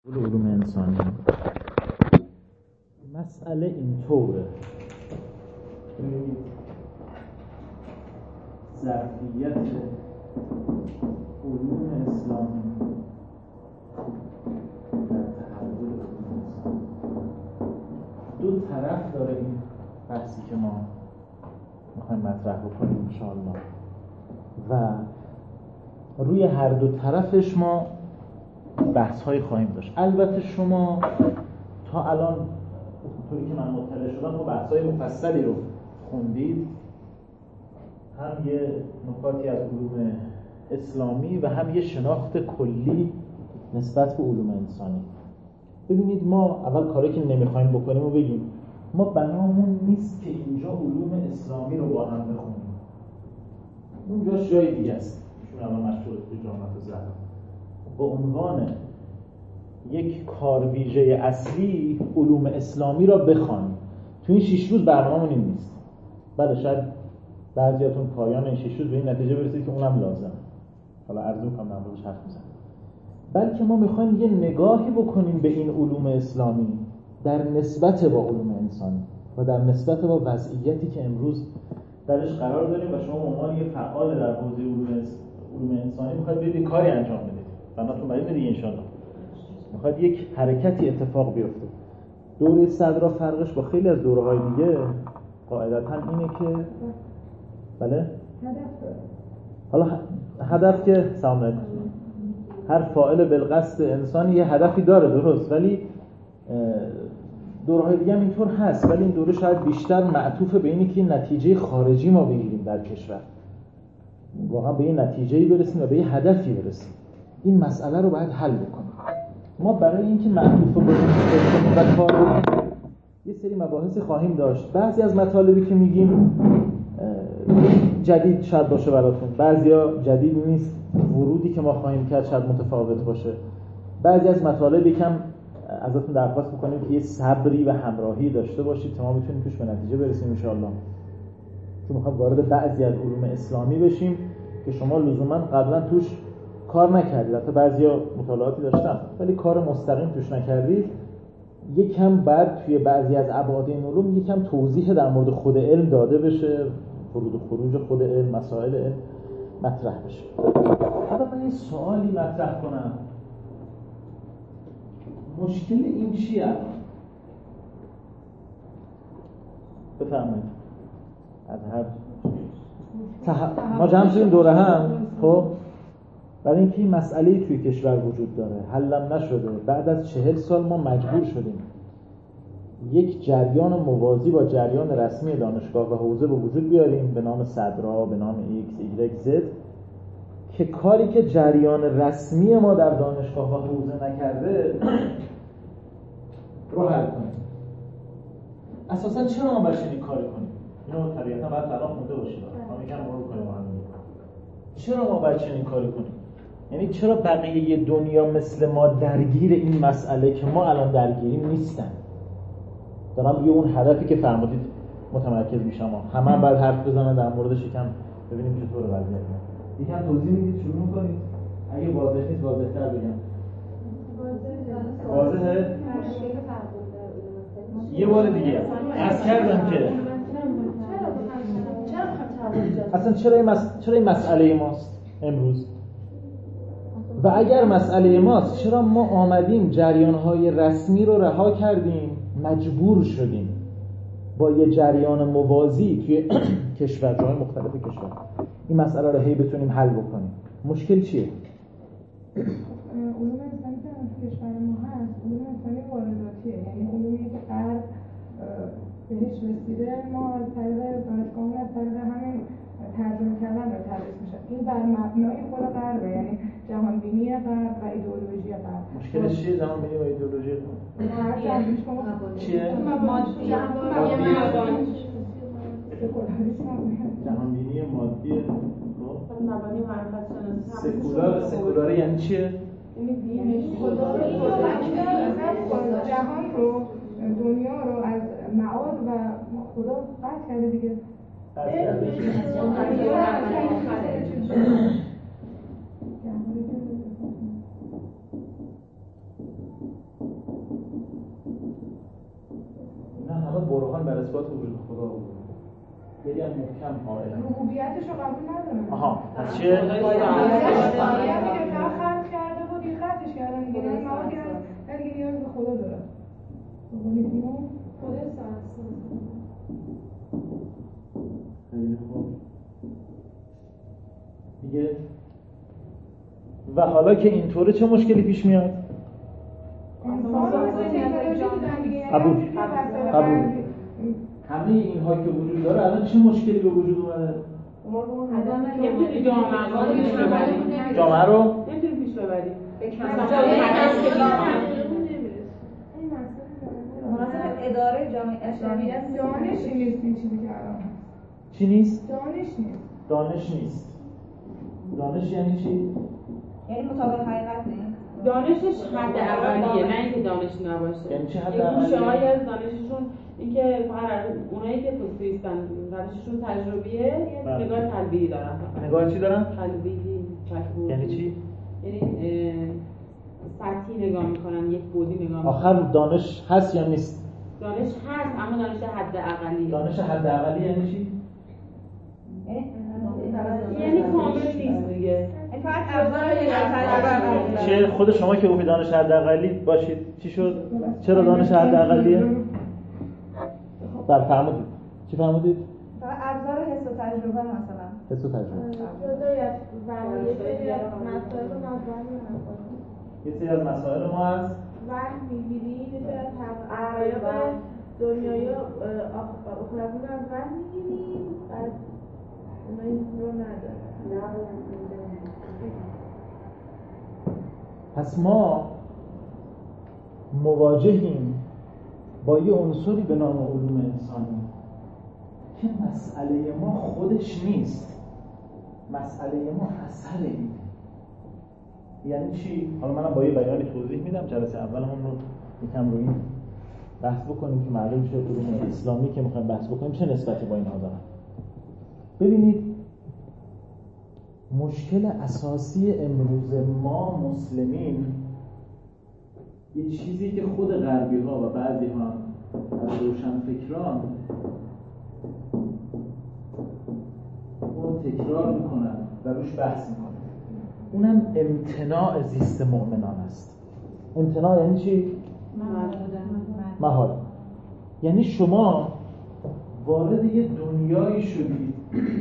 علوم انسانی مسئله اینطوره. ظرفیت علوم اسلامی در تحول علوم انسانی دو طرف داره. این بحثی که ما میخوایم مطرح بکنیم انشاءالله و روی هر دو طرفش ما بحث‌های خواهیم داشت. البته شما تا الان طوری که من مطلع شدم خب بحث‌های مفصلی رو خوندید، هم یه نکاتی از علوم اسلامی و هم یه شناخت کلی نسبت به علوم انسانی. ببینید ما اول کاری که نمیخوایم بکنیم و بگیم ما بنامون نیست که اینجا علوم اسلامی رو با هم بخونیم، اونجا جای دیگه است. چون الان مشغول به جامعه زهرا به عنوان یک کار ویژه اصلی علوم اسلامی را بخوانیم. تو این 6 روز برنامه‌مون این نیست. بله شاید بعضیاتون پایان این 6 روز به این نتیجه برسید که اونم لازمه. حالا عرض می‌کنم در موردش حرف می‌زنم. بلکه ما می‌خوایم یه نگاهی بکنیم به این علوم اسلامی در نسبت با علوم انسانی و در نسبت با وضعیتی که امروز درش قرار داریم و شما به عنوان یه فعال در حوزه علوم انسانی می‌خواید برید کاری انجام بدید. بناتون برای دیگه انشالله میخواد یک حرکتی اتفاق بیفته. دوره صدرا فرقش با خیلی از دوره‌های دیگه قاعدتاً اینه که بله حالا هدف که سلام علیکم، هر فاعل بالقصد انسانی یه هدفی داره درست، ولی دوره‌های دیگه هم اینطور هست، ولی این دوره شاید بیشتر معطوف به اینه که نتیجه خارجی ما بگیریم در کشور، واقعا به این نتیجه‌ای برسیم و به یه هدفی برسیم. این مسئله رو باید حل بکنیم. ما برای اینکه معطوف بکنیم و کار بکنیم یه سری مباحث خواهیم داشت. بعضی از مطالبی که میگیم جدید شاید باشه براتون، بعضیا جدید نیست، ورودی که ما خواهیم کرد شاید متفاوت باشه. بعضی از مطالبی که ازتون درخواست میکنیم که یه صبری و همراهی داشته باشید تا ما بتونیم توش به نتیجه برسیم ان شاءالله. چون میخوام وارد بعضی از علوم اسلامی بشیم که شما لزوما قبلا توش کار نکردید، حتی بعضیا مطالعاتی داشتن ولی کار مستقیم توش نکردید. یکم بعد توی بعضی از ابعاد این علوم یکم توضیح در مورد خود علم داده بشه، ورود و خروج خود علم، مسائل علم مطرح بشه. حالا من یه سوالی مطرح کنم، مشکل این چیه الان؟ بفرمایید. از هر ما جمع شدیم دوره هم، خب برای اینکه این مسئله‌ای توی کشور وجود داره، حلم نشده. بعد از 40 سال ما مجبور شدیم یک جریان موازی با جریان رسمی دانشگاه و حوزه به وجود بیاریم به نام صدرا، به نام X, Y, Z، که کاری که جریان رسمی ما در دانشگاه و حوزه نکرده رو حل کنیم. اساساً چرا ما باید چنین کاری کنیم؟ اینو طبیعتاً باید الان خونده باشیم. ما یکم مرور کنیم با هم. چرا ما باید چنین کاری کنیم؟ یعنی چرا بقیه دنیا مثل ما درگیر این مسئله که ما الان درگیریم نیستن؟ دارم یه اون هدفی که فرمودید متمرکز میشم. همه باید حرف بزنن در موردش، یکم ببینیم چطوره وضعیت. یکم توضیح میدید، شروع کنید. اگه واضح نیست واضح‌تر بگم. واضحه؟ یه بار دیگه عرض کردم که اصلا چرا این مسئله ماست امروز؟ و اگر مسئله ماست چرا ما آمدیم جریان‌های رسمی رو رها کردیم، مجبور شدیم با یه جریان موازی توی کشورهای مختلف کشور این مسئله رو هی بتونیم حل بکنیم؟ مشکل چیه؟ علوم انسانی که تو کشور ما هست علوم انسانی وارداتیه، یعنی علومی که غرب بهش رسیده ما از طریق دانشگاهمون از طریق همین ترجمه کردن رو تدریس میشه. این بر مبنای خود غربه، یعنی جهانبینی غرب و ایدئولوژی غرب. مشکلش چیه جهانبینی و ایدئولوژی غرب؟ چیه؟ جهانبینی مادی مبانی معرفت شناسی. سکولار یعنی چیه؟ یعنی دینش جهان رو، دنیا رو از معاد و خدا قطع کرده دیگه. همه برهان بر اثبات وجود خدا بود. یعنی هم محکم قائلن ربوبیتش رو قبول ندارن. آها پس چه؟ یه میگه خلق کرده بود این خطش کردن دیگه این موادی هست دیگه نیاز به خدا داره. خدا ساست. خیلی خوب. دیگه و حالا که اینطوره چه مشکلی پیش میاد؟ قبول. همه اینها که وجود داره الان چه مشکلی به وجود اومده؟ جامعه رو نمیتونی پیش ببری. مناسب اداره جامعه اسلامی دانش نیست این چیزی که الان هست. چی نیست؟ دانش نیست. دانش نیست. دانش یعنی چی؟ یعنی مطابق حقیقت نیست. دانشش حد اولیه نه اینکه دانش نباشه. یعنی چه حد اولیه؟ اولیه؟ شمایی از دانششون اینکه فقط اونایی که توصیستن روششون تجربیه یه نگاه تلبیه‌ای دارن. نگاه چی دارن؟ تلبیه‌ای. یعنی چی؟ یعنی سطحی نگاه میکنن، یک بعدی نگاه میکنن. آخر دانش هست یا نیست؟ دانش هست اما دانش حد اولیه. دانش حد اولیه یعنی چی؟ یعنی کامل نیست دیگه. فقط ابزار چه خود شما که گفتید دانش حد اقلی باشید چی شد؟ چرا دانش حد اقلیه؟ فرمودید. چی فرمودید؟ فقط ابزار حس و تجربه مثلا. حس و تجربه. جدای از وحی یه سری از مسائل رو نظر می‌کنیم. یه سری از مسائل ما از وحی می‌گیریم، یه سری از حقایق دنیای آخرتون از وحی می‌گیریم، بعد اونا این رو ندارن. پس ما مواجهیم با یه عنصری به نام علوم انسانی که مسئله ما خودش نیست، مسئله ما اثره. یعنی چی؟ حالا منم با یه بیانی توضیح میدم. جلسه اول هم رو یکم روی این بحث بکنیم که معلوم شه علوم اسلامی که میخوایم بحث بکنیم چه نسبتی با اینها دارن. ببینید مشکل اساسی امروز ما مسلمین یه چیزی که خود غربی ها و بعضی ها از روشنفکران اون تکرار میکنن و روش بحث میکنن، اونم امتناع زیست مؤمنان است. امتناع یعنی چی؟ محال. یعنی شما وارد یه دنیایی شدید،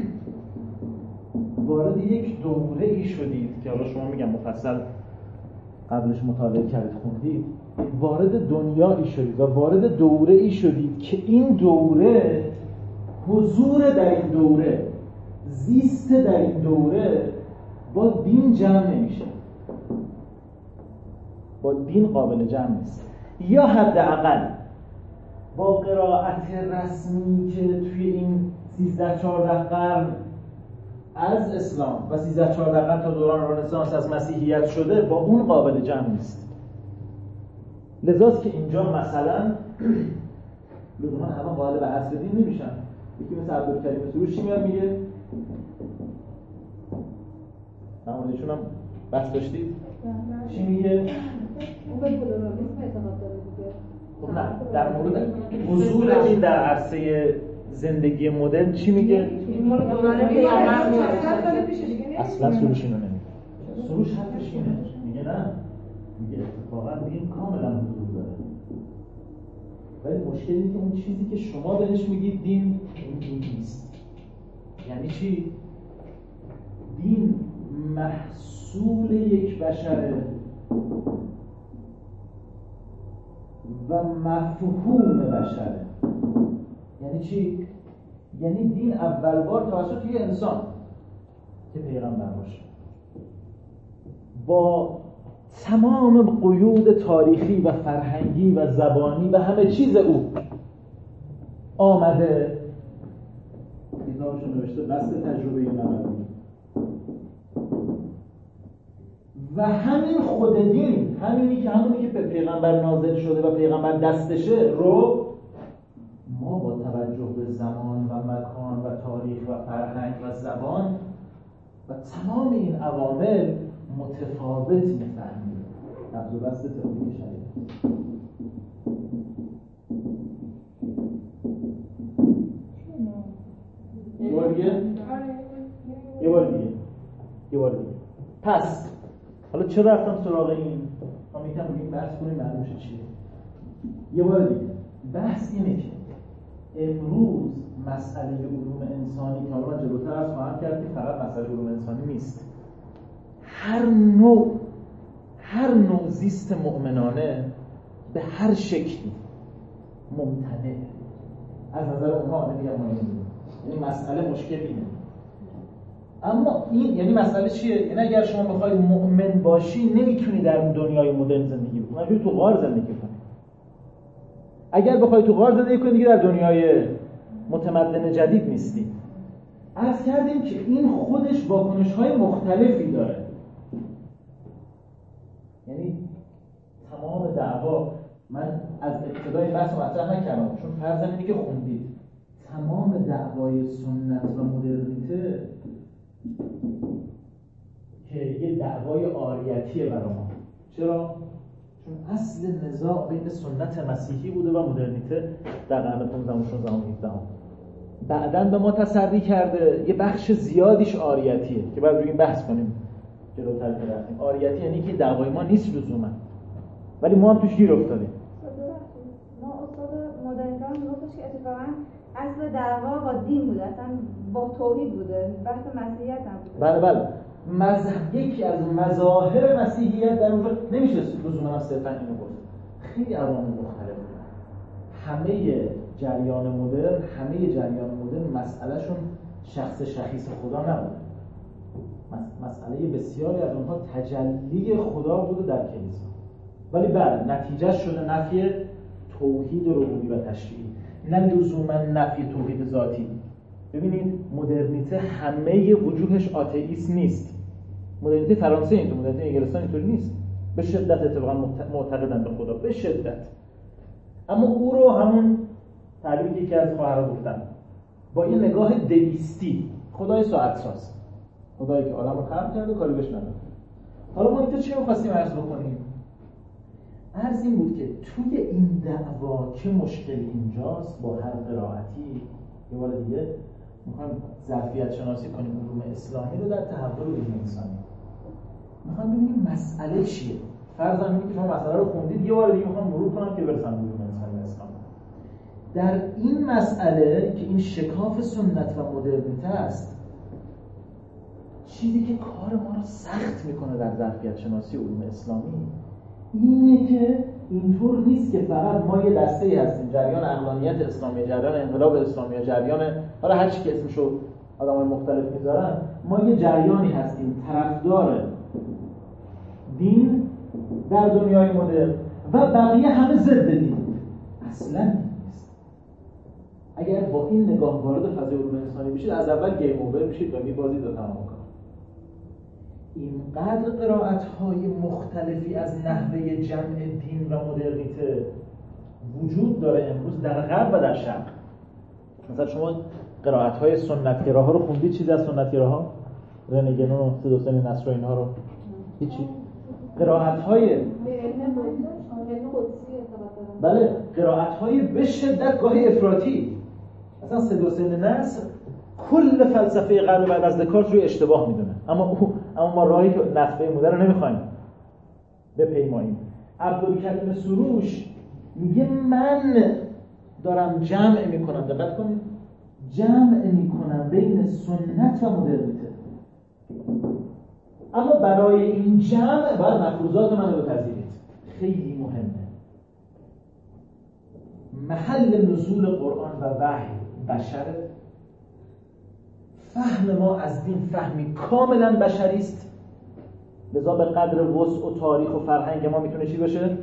وارد یک دوره ای شدید که حالا شما میگم مفصل قبلش مطالعه کردید خوندید، وارد دنیایی شدید و وارد دوره ای شدید که این دوره، حضور در این دوره، زیست در این دوره با دین جمع نمیشه، با دین قابل جمع نیست. یا حداقل با قرائت رسمی که توی این 13-14 قرن از اسلام و 13-14 قرن تا دوران رنسانس از مسیحیت شده، با اون قابل جمع نیست. لذاست که اینجا مثلا لزوما همه قائل به اصل دین نمیشن. یکی مثل عبدالکریم سروش چی میاد میگه؟ نموردشون هم بحث داشتید؟ چی میگه؟ اون به پلورالیسم اعتقاد داره دیگه. خب نه، در مورد حضور این در عرصه زندگی مدرن چی میگه؟ اصلا سروش اینو نمیگه. سروش حرفش اینه، میگه نه، میگه اتفاقا دین کاملا حضور داره، ولی مشکل اینه که اون چیزی که شما بهش میگید دین این نیست. یعنی چی؟ دین محصول یک بشره و مفهوم بشره. یعنی چی؟ یعنی دین اول بار توسط یه انسان که پیغمبر باشه با تمام قیود تاریخی و فرهنگی و زبانی و همه چیز او آمده، کتابش نوشته بسط تجربه نبوی، و همین خود دین، همونی که به پیغمبر نازل شده و پیغمبر دستشه رو ما با توجه به زمان و مکان و تاریخ و فرهنگ و زبان و تمام این عوامل متفاوت می‌فهمیم. نبض و بسط تئوری شریعت. یه بار دیگه. پس حالا چرا رفتم سراغ این؟ ما میگم بگیم بحث کنیم معلوم شه چیه. یه بار دیگه بحث اینه که امروز مسئله علوم انسانی که حالا من جلوتر از خواهم کرد که فقط مسئله علوم انسانی نیست، هر نوع زیست مؤمنانه به هر شکلی ممتنع از نظر اونها. نمیگم ما این مسئله مشکل اینه، اما این یعنی مسئله چیه؟ یعنی اگر شما بخوای مؤمن باشی نمیتونی در دنیای مدرن زندگی بکنی، مجبوری تو غار زندگی کنی. اگر بخوای تو غار زندگی کنی دیگه در دنیای متمدن جدید نیستی. عرض کردیم که این خودش واکنش‌های مختلفی داره. یعنی تمام دعوا، من از ابتدای بحث مطرح نکردم چون فرض اینه که خوندید، تمام دعوای سنت و مدرنیته که یه دعوای آریتیه برای ما. چرا؟ چون اصل نزاع بین سنت مسیحی بوده و مدرنیته در قرن 15 و 16 و 17. بعداً به ما تسری کرده یه بخش زیادیش آریتیه که بعد روی این بحث کنیم جلوتر که رفتیم. آریتی یعنی که دعوای ما نیست لزوما، ولی ما هم توش گیر افتادیم. ما استاد مدرنیته هم گفتش که اتفاقاً اصل دعوا با دین بوده، اصلا با توحید بوده، بحث مسیحیت هم بوده. بله یکی از مظاهر مسیحیت در اونجا نمیشه لزوما صرفا اینو گفت، خیلی عوامل مختلف بودن. همه جریان مدرن مسئلهشون شخص شخیص خدا نبود. مسئله بسیاری از اونها تجلی خدا بوده در کلیسا، ولی بله نتیجه شده نفی توحید ربوبی و تشریعی، نه لزوما نفی توحید ذاتی. ببینید مدرنیته همه وجوهش آتئیسم نیست. مدرنیته فرانسه اینطور، مدرنیته انگلستان اینطوری نیست. به شدت اتفاقا معتقدن به خدا، به شدت. اما او رو همون تعریفی که از خواهرها گفتن با این نگاه دویستی، خدای ساعت ساز، خدایی که عالم رو خلق کرده کاری بهش نداره. حالا ما اینجا چی رو خواستیم عرض بکنیم؟ عرض این بود که توی این دعوا که مشکل اینجاست، با هر قرائتی یه بار دیگه میخوایم ظرفیت شناسی کنیم علوم اسلامی رو در تحول علوم انسانی. میخوایم ببینیم مسئله چیه. فرضاً اینکه که شما مسئله رو خوندید، یه بار دیگه میخوام مرور کنم که برسم به علوم انسانی و اسلام. در این مسئله که این شکاف سنت و مدرنیته است، چیزی که کار ما رو سخت میکنه در ظرفیت شناسی علوم اسلامی اینه که اینطور نیست که فقط ما یه دسته‌ای هستیم، جریان عقلانیت اسلامی، جریان انقلاب اسلامی، جریان حالا هر چی که اسمشو آدمای مختلف میذارن، ما یه جریانی هستیم طرفدار دین در دنیای مدرن و بقیه همه ضد دین. اصلاً نیست. اگر با این نگاه وارد فضای علوم انسانی بشید، از اول گیم اوور میشید و میبازید و تمام کار. اینقدر قرائت‌های مختلفی از نحوه جمع دین و مدرنیته وجود داره امروز در غرب و در شرق. مثلا شما قرائت‌های سنتگراها رو خوندید؟ چیزی از سنتگراها؟ رنه گنون و سدوسن نصر و اینها رو؟ هیچی؟ قرائت‌های بله، قرائت‌های به شدت گاهی افراطی. مثلا سدوسن نصر کل فلسفه غرب بعد از دکارت روی اشتباه میدونه، اما ما راهی که نفع مدرن رو نمیخوایم بپیماییم. عبدالکریم سروش میگه من دارم جمع میکنم، دقت کنید، جمع میکنم بین سنت و مدرنیته، اما برای این جمع باید مفروضات من رو بپذیرید. خیلی مهمه. محل نزول قرآن و وحی بشره. فهم ما از دین فهمی کاملا بشری است، لذا به قدر وسع و تاریخ و فرهنگ ما میتونه چی بشه؟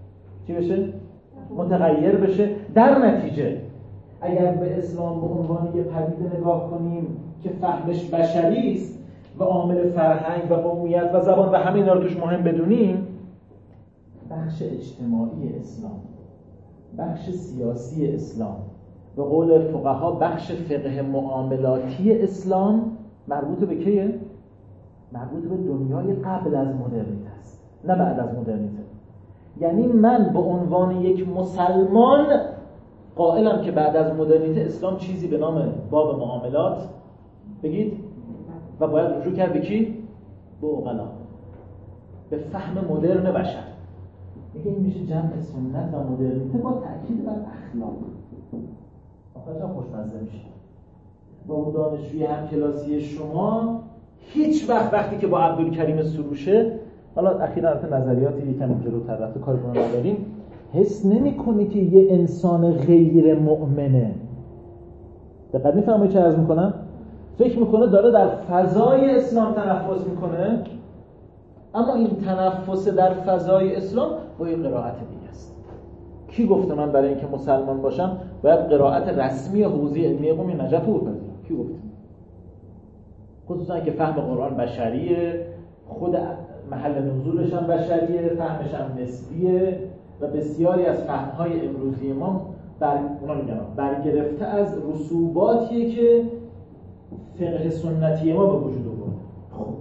متغیر بشه. در نتیجه اگر به اسلام به عنوان یه پدیده نگاه کنیم که فهمش بشری است و عامل فرهنگ و قومیت و زبان و همه اینا رو توش مهم بدونیم، بخش اجتماعی اسلام، بخش سیاسی اسلام، به قول فقها بخش فقه معاملاتی اسلام مربوط به کیه؟ مربوط به دنیای قبل از مدرنیته است، نه بعد از مدرنیته. یعنی من به عنوان یک مسلمان قائلم که بعد از مدرنیته اسلام چیزی به نام باب معاملات بگید و باید رجوع کرد به کی؟ به عقلا، به فهم مدرن بشر. میگه این میشه جمع سنت و مدرنیته با تأکید بر اخلاق. آخرش هم خوشمزه میشه. با اون دانشجوی همکلاسی شما هیچ وقتی که با عبدالکریم سروشه، حالا اخیراً البته نظریاتی یکم جلوتر رفته کاری کنه نداریم، حس نمی‌کنه که یه انسان غیر مؤمنه. دقیق میفهمید چه عرض میکنم؟ فکر میکنه داره در فضای اسلام تنفس میکنه، اما این تنفس در فضای اسلام با یه قرائت دیگه است. کی گفته من برای اینکه مسلمان باشم باید قرائت رسمی حوزه علمی قم نجف رو بپذیرم؟ کی گفته؟ خصوصا که فهم قرآن بشریه، خود محل نزولش هم بشریه، فهمش هم نسبیه و بسیاری از فهم‌های امروزی ما برگرفته از رسوباتیه که فقه سنتی ما به وجود آورده. خب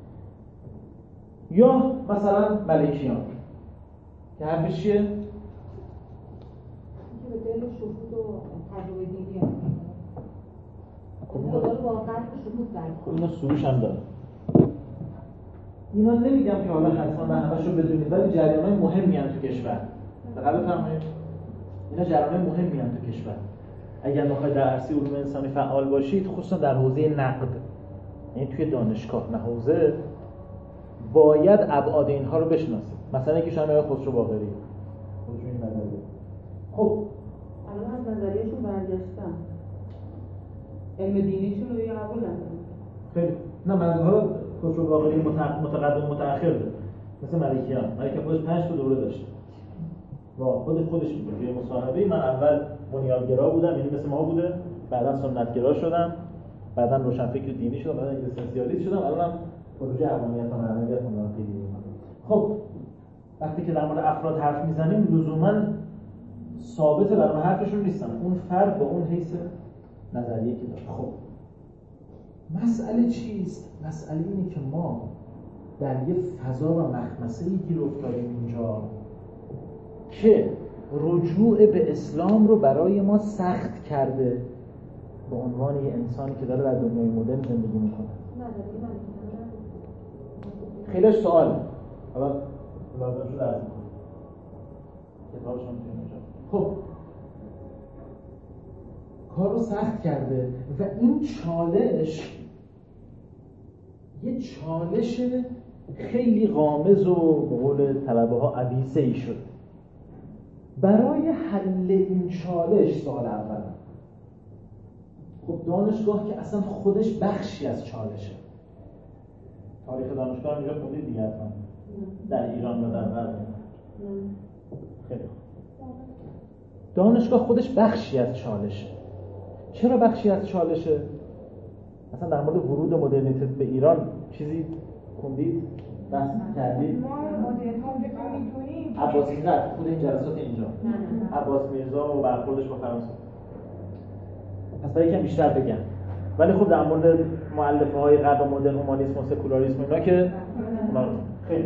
یا مثلا ملکیان که حرفش چیه؟ که به دل شهود و تجربه دینی هم خدا رو واقعا شهود دارد. خب اینا سروش هم داره. اینا نمیگم که حالا حتما به همش رو بدونید، ولی جریان‌های مهمی هم تو کشور. دقیق بفرمایید. اینا جریان‌های مهمی هم تو کشور. اگر بخواید در عرصه علوم انسانی فعال باشید، خصوصا در حوزه نقد، یعنی توی دانشگاه نه حوزه، باید ابعاد اینها رو بشناسید. مثلا یکی شما خسرو باقری خودشون این نظریه. خب الان از نظریهشون برگشتن، علم دینیشون رو دیگه قبول ندارن. خیلی نه، منظورها خسرو باقری متقدم متأخر ده. مثل ملکیان خودش 5 تا دوره داشته. خودش میگه توی مصاحبه من اول بنیانگرا بودم، یعنی مثل ما بوده، بعدا سنتگرا شدم، بعدا روشنفکر دینی شدم، بعدا اگزیستانسیالیست شدم، الانم پروژه حقانیت و معنویت خوندم خیلی. خب وقتی که در مورد افراد حرف میزنیم لزوما ثابته برای حرفشون نیستن، اون فرد با اون حیث نظریه که داره. خب مسئله چیست؟ مسئله اینه که ما در یه فضا و مخمسه‌ای گیر افتادیم اینجا که رجوع به اسلام رو برای ما سخت کرده به عنوان یه انسانی که داره در دنیای مدرن زندگی میکنه. خیلیش سواله، حالا لازم شده از میکنه کتابشون توی اینجا. خب کار رو سخت کرده و این چالش یه چالش خیلی غامض و به قول طلبه ها عویصه‌ای شد. برای حل این چالش سوال اول، خب دانشگاه که اصلا خودش بخشی از چالشه. تاریخ دانشگاه اینجا خوندید دیگه حتما در ایران و در غرب. خیلی دانشگاه خودش بخشی از چالشه. چرا بخشی از چالشه؟ اصلا در مورد ورود مدرنیته به ایران چیزی خوندید؟ بحث کردید؟ ما مدرنیته که میدونیم عباس میرزا خود این جلسات اینجا عباس میرزا و برخوردش با فرانسه. پس باید یکم بیشتر بگم. ولی خب در مورد مؤلفه های غرب مدرن، هومانیسم و سکولاریسم اینا که خیلی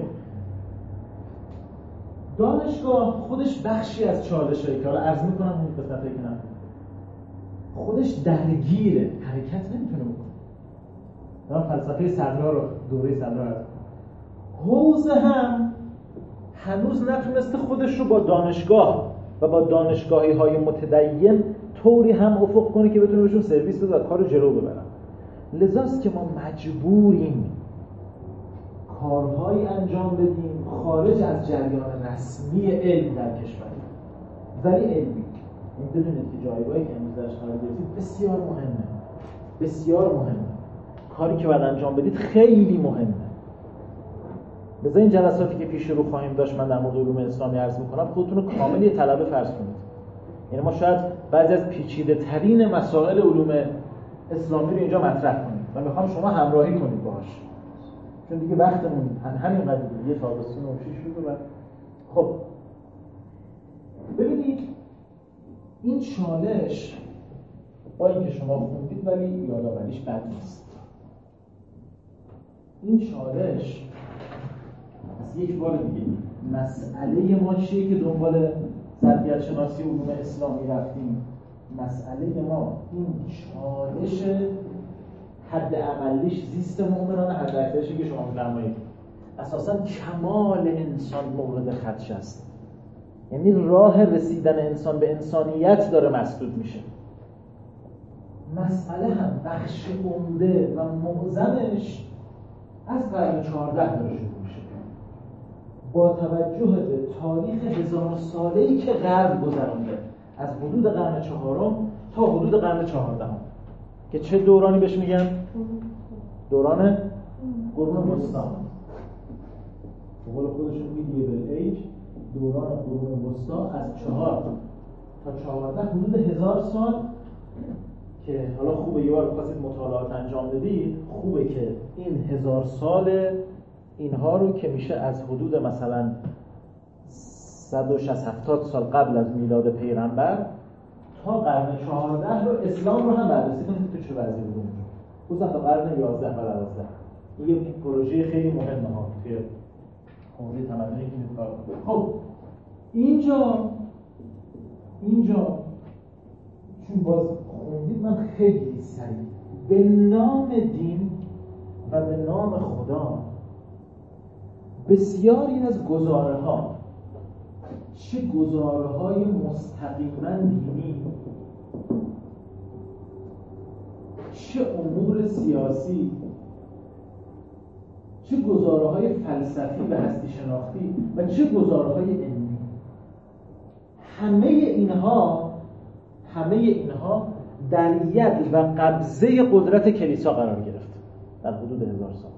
دانشگاه خودش بخشی از چالشه که حالا عرض میکنم اون قسمت که نه خودش درگیره، حرکت نمیتونه بکنه. دارم فلسفه صدرا رو دوره صدرا عرض حوزه هم هنوز نتونسته خودش رو با دانشگاه و با دانشگاهی های متدین طوری هم افق کنه که بتونه بهشون سرویس بده و کار رو جلو ببرن. لذاست که ما مجبوریم کارهایی انجام بدیم خارج از جریان رسمی علم در کشور، ولی علمی. این بدونید که جایگاهی که امروز درش قرار گرفتید بسیار مهمه، بسیار مهمه. کاری که باید انجام بدید خیلی مهمه. لذا این جلساتی که پیش رو خواهیم داشت من در مورد علوم اسلامی عرض میکنم، خودتون رو کامل یه طلبه فرض کنید. یعنی ما شاید بعضی از پیچیده ترین مسائل علوم اسلامی رو اینجا مطرح کنیم و میخوام شما همراهی کنید باهاش، چون دیگه وقتمون همینقدر یه تابستون و 6 شده. و خب ببینید این چالش با اینکه شما خوندید ولی یادآوریش بد نیست. این چالش از یک بار دیگه مسئله ما چیه که دنبال ظرفیت شناسی علوم اسلامی رفتیم؟ مسئله ما این چالش حد عملیش زیست مؤمنانه، حد اکثرش که شما می‌فرمایید اساساً کمال انسان مورد خدش است. یعنی راه رسیدن انسان به انسانیت داره مسدود میشه. مسئله هم بخش عمده و معظمش از قرن 14 داره شروع میشه. با توجه به تاریخ 1000 ساله‌ای که غرب گذرانده از حدود قرن 4 تا حدود قرن 14 که چه دورانی بهش میگن؟ دوران قرون وسطا. به قول خودشون میدیبل ایج، دوران قرون وسطا از 4 تا 14 حدود 1000 سال که حالا خوبه یه بار بخواستید مطالعات انجام بدید، خوبه که این 1000 سال اینها رو که میشه از حدود مثلا 160-70 سال قبل از میلاد پیغمبر تا قرن 14 رو اسلام رو هم بررسی کنید تو چه وضعی بود اونجا، خصوصا تا قرن 11 و 12. این یه پروژه خیلی مهمه ها توی حوزه تمدنی که می‌کار کنه. خب اینجا چون باز خوندید من خیلی سریع به نام دین و به نام خدا بسیاری از گزاره‌ها، چه گزاره‌های مستقیما دینی، چه امور سیاسی، چه گزاره‌های فلسفی و هستی شناختی و چه گزاره‌های علمی، همه اینها در ید و قبضه قدرت کلیسا قرار گرفت در حدود 1000 سال.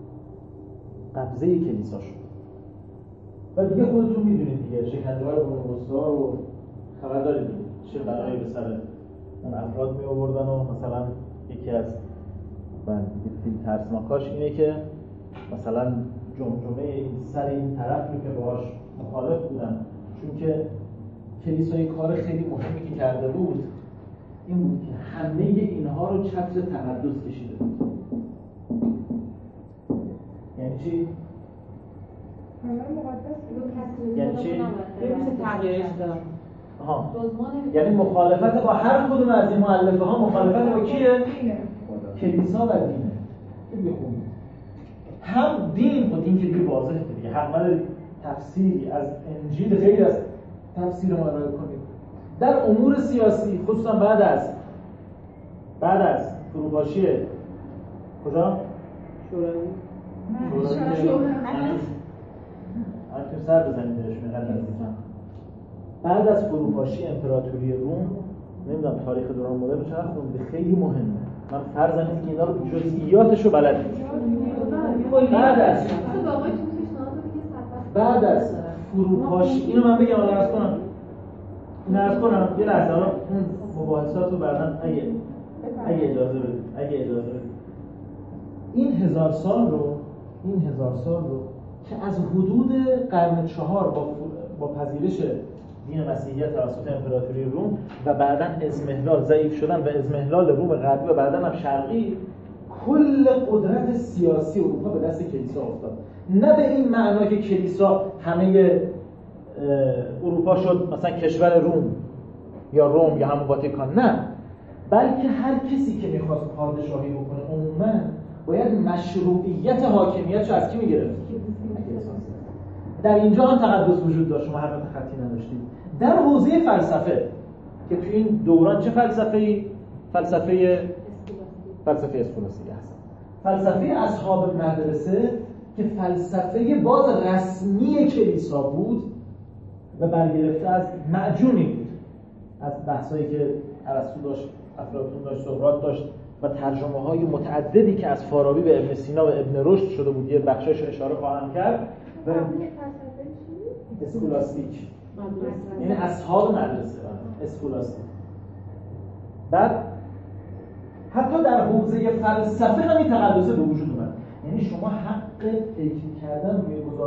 قبضه کلیسا شد و دیگه خودتون میدونید دیگه شکنجه‌های قرون وسطا رو خبر دارید دیگه، چه بلایی به سر اون افراد می آوردن و مثلا یکی از فیلم ترسناکاش اینه که مثلا جمجمه سر این طرف رو که باهاش مخالف بودن، چون که کلیسای کار خیلی مهمی که کرده بود این بود که همه اینها رو چتر تقدس کشیده بود. یعنی چی؟ یعنی چی؟ یعنی مخالفت با هر کدوم از این مؤلفه ها مخالفت با کیه؟ کلیسا و دینه. بخونید هم دین و دین که دیگه واضحه دیگه، حق تفسیری از انجیل غیر از تفسیر ما ارائه کنید. در امور سیاسی خصوصا بعد از فروپاشی کجا؟ شوروی هرچون سر بزنید بهش میقدر بعد از فروپاشی امپراتوری روم، نمیدونم تاریخ دوران مدرن چقدر خونده، خیلی مهمه. من فرض اینه که اینا رو جزئیاتش رو بلد نیستم. بعد از فروپاشی اینو من بگم عرض کنم یه لحظه اون مباحثات رو بعداً اگه اجازه بدید این 1000 سال رو که از حدود قرن 4 با پذیرش دین مسیحیت توسط امپراتوری روم و بعداً اضمحلال ضعیف شدن و اضمحلال روم غربی و بعداً هم شرقی، کل قدرت سیاسی اروپا به دست کلیسا افتاد. نه به این معنا که کلیسا همه اروپا شد مثلا کشور روم یا همون واتیکان، نه، بلکه هر کسی که میخواست پادشاهی بکنه عموما باید مشروعیت حاکمیتش از کی میگرفت؟ در اینجا هم تقدس وجود داشت، شما حرکت خطی نداشتید. در حوزه فلسفه که تو این دوران چه فلسفه اسکولاستیک هست، فلسفه اصحاب مدرسه که فلسفه باز رسمی کلیسا بود و برگرفته از معجونی بود، از بحثایی که ارسطو داشت، افلاطون داشت، سقراط داشت و ترجمه های متعددی که از فارابی به ابن سینا و ابن رشد شده بود. یه بخشش رو اشاره خواهم کرد. و اسکولاستیک یعنی اصحاب مدرسه، اسکولاستیک. بعد حتی در حوزه فلسفه همین تقدسه به وجود اومد. یعنی شما حق فکر کردن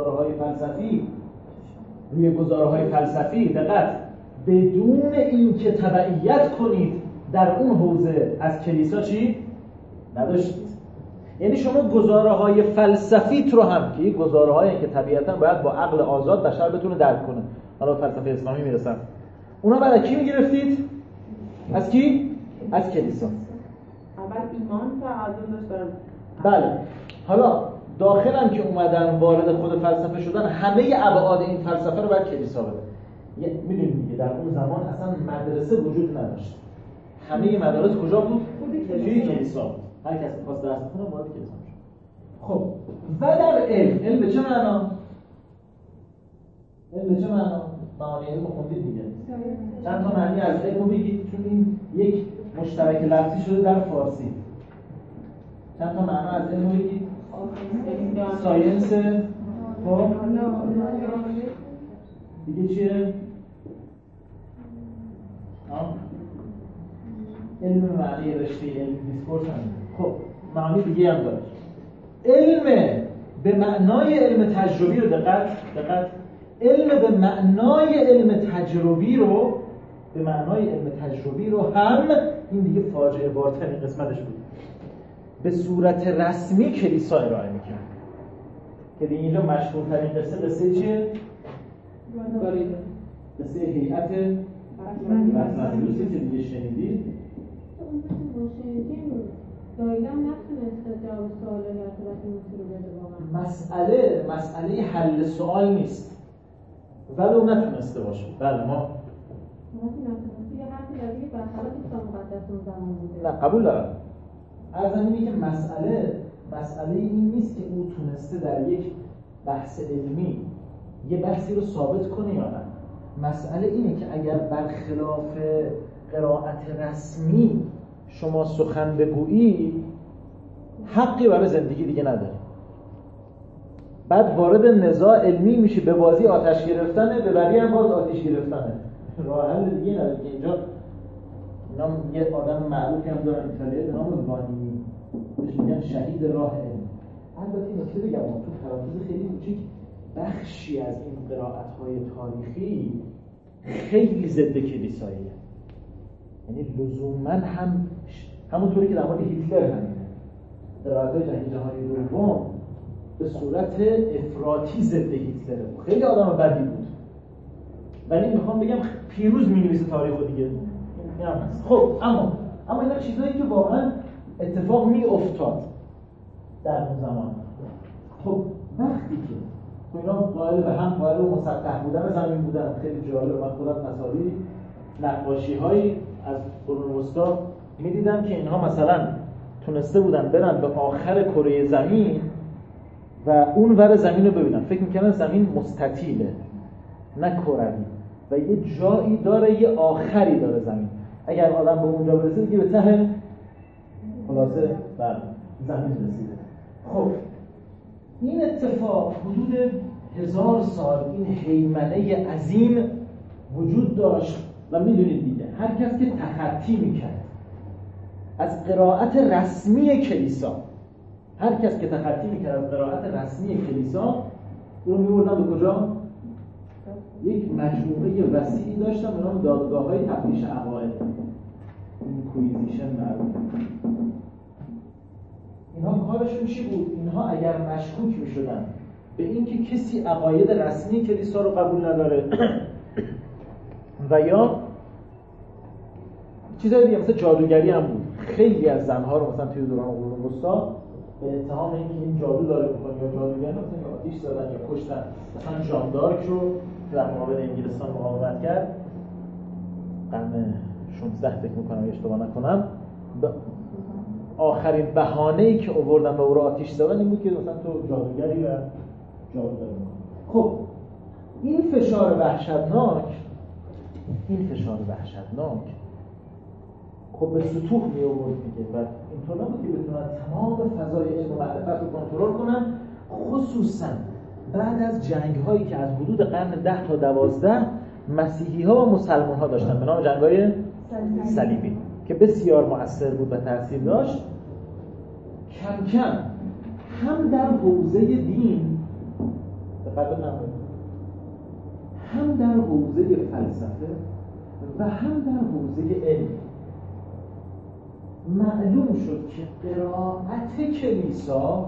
روی گزاره‌های فلسفی دقت بدون اینکه تبعیت کنید در اون حوزه از کلیسا چی؟ نداشتید. یعنی شما گزاره‌های فلسفیت رو هم که گزاره‌هایی که طبیعتاً باید با عقل آزاد بشر بتونه درک کنه، حالا فلسفه اسلامی میرسن، اونا برای کی میگرفتید؟ از کی؟ از کلیسا. اول مان تقدم داشت برای بله. حالا داخلم که اومدن وارد خود فلسفه شدن، همه ابعاد این فلسفه رو باید کلیسا بده. میدونید دیگه در اون زمان اصلا مدرسه وجود نداشت. همه مدارس کجا بود؟ توی کلیسا بود. هر کسی می‌خواست درس بخونه وارد کلیسا می‌شد. خب و در علم به چه معنا؟ علم به چه معنا؟ معانی علم خوندید دیگه. چند تا معنی از علم بگید، چون این یک مشترک لفظی شده در فارسی. چند تا معنا از علم بگید. ساینس، خب دیگه چیه؟ علم معنی رشته علم دیسکورس هم. خب معنی دیگه هم داره. علم به معنای علم تجربی رو دقت علم به معنای علم تجربی رو هم این دیگه فاجعه بارترین قسمتش بود، به صورت رسمی کلیسا ارائه میکنه. که دیگه اینجا مشهورترین قصه چیه؟ قصه هیئت بطلمیوسی که دیگه شنیدید. دایلم نتونسته جواب سوال بطلمیوسی رو بده واقعا. مسئله حل سوال نیست، ولی اون نتونسته باشه. بله ما یه حرفی داری که برخلاف کتاب مقدس اون زمان بوده. نه قبول دارم. عرضم اینه که مسئله این نیست که او تونسته در یک بحث علمی یه بحثی رو ثابت کنه یا نه. مسئله اینه که اگر برخلاف قرائت رسمی شما سخن بگویی، حقی برای زندگی دیگه نداری. بعد وارد نزاع علمی میشی، به بازی آتش گرفتنه، به بری هم باز آتش گرفتنه. راه حل دیگه نداره. که اینجا یه آدم معروفی هم دارن ایتالیایی به نام وانینی، بهش میگن شهید راه علم. البته این نکته بگم تو پرانتز خیلی کوچیک، بخشی از این قرائت‌های تاریخی خیلی ضد کلیساییه. یعنی لزوماً همونطوری که در مورد هیتلر همینه. قرائت‌های جنگ جهانی دوم به صورت افراطی ضد هیتلره. خیلی آدم بدی بود. ولی میخوام بگم پیروز می‌نویسه تاریخو دیگه. خب اما اینا چیزایی که واقعا اتفاق میافتاد در اون زمان. خب وقتی که اینا قائل به هم، قائل به مسطح بودن زمین بودن، خیلی جالب. من خودم تصاویر نقاشی‌هایی از قرون وسطا می‌دیدم که اینها مثلا تونسته بودن برن به آخر کره زمین و اون ور زمین رو ببینن. فکر می‌کنن زمین مستطیله نه کروی و یه جایی داره، یه آخری داره زمین. اگر آدم به اونجا برسه دیگه به ته خلاصه بر زمین رسیده. خب این اتفاق حدود 1000 سال این هیمنه عظیم وجود داشت و میدونید دیگه هر کس که تخطی میکرد از قرائت رسمی کلیسا، هر کس که تخطی میکرد از قرائت رسمی کلیسا، اون رو میبردن به کجا؟ یک مجموعه وسیعی داشتن به نام دادگاه‌های تفتیش عقاید، اینکویزیشن معروف. اینها کارشون چی بود؟ اینها اگر مشکوک می‌شدن به اینکه کسی عقاید رسمی کلیسا رو قبول نداره و یا چیزای دیگه مثل جادوگری هم بود. خیلی از زنها رو مثلا توی دوران قرون وسطا به اتهام اینکه این جادو داره می‌کنه یا جادوگر مثلا آتش زدن یا کشتن. مثلا ژان دارک رو در مقابل انگلستان مقاومت کرد، قرن 16 فکر می‌کنم اشتباه نکنم، آخرین بهانه‌ای که آوردن به او رو آتش زدن این بود که مثلا تو جادوگری و جادو داری. خب این فشار وحشتناک خب به سطوح می آورد دیگه و اینطور نبود که بتونن تمام فضای علم و معرفت رو کنترل کنن، خصوصا بعد از جنگ‌هایی که از حدود قرن 10 تا 12 مسیحی‌ها و مسلمان‌ها داشتن به نام جنگ‌های صلیبی که بسیار مؤثر بود و تاثیر داشت. کم کم هم در حوزه دین هم در حوزه فلسفه و هم در حوزه علم معلوم شد که قرائت کلیسا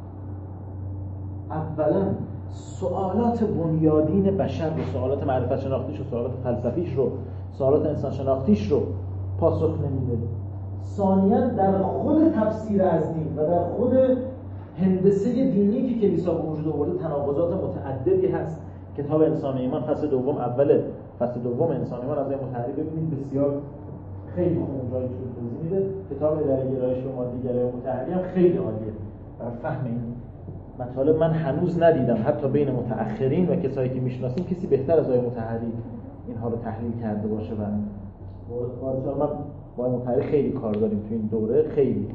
اولا سوالات بنیادین بشر رو، سوالات معرفت شناختیش رو، سوالات فلسفیش رو، سوالات انسان شناختیش رو پاسخ نمیده. ثانیاً در خود تفسیر از دین و در خود هندسه دینی که کلیسا به وجود آورده تناقضات متعددی هست. کتاب انسان ایمان فصل دوم، اول فصل دوم انسان ایمان از این متحری ببینید بسیار خیلی خوب اونجایی که توضیح میده. کتاب اداره‌گرایش به مادی‌گرایی متحری هم خیلی عالیه برای فهم این مطالب. من هنوز ندیدم حتی بین متأخرین و کسایی که میشناسیم کسی بهتر از آقای مطهری اینها رو تحلیل کرده باشه. و واقعا من با آقای مطهری خیلی کار داریم تو این دوره. خیلی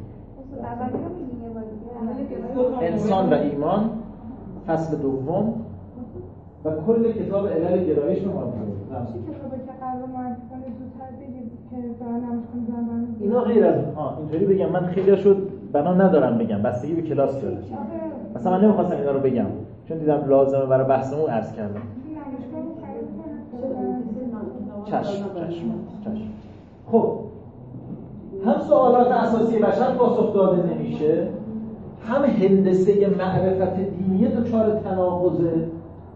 انسان و ایمان فصل دوم و کل کتاب علل گرایش رو مطالعه چی کتابی که قرار معرفی کنید زودتر بگید که برنامه‌اش کنید. اینا غیر از اینطوری بگم من خیلی شد بنا ندارم بگم، بستگی به کلاس داره. مثلا من نمیخواستم اینا رو بگم چون دیدم لازمه برای بحثمون عرض کردم. چشم. خب هم سوالات اساسی بشر پاسخ داده نمیشه، هم هندسه معرفت دینی دچار تناقضه.